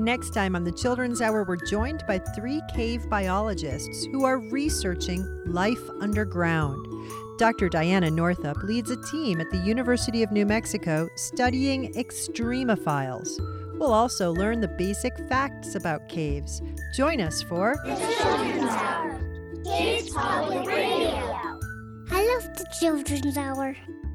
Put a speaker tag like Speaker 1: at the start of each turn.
Speaker 1: Next time on the Children's Hour, we're joined by 3 cave biologists who are researching life underground. Dr. Diana Northup leads a team at the University of New Mexico studying extremophiles. We'll also learn the basic facts about caves. Join us for
Speaker 2: The Children's Hour, Kids Public Radio.
Speaker 3: I love the Children's Hour.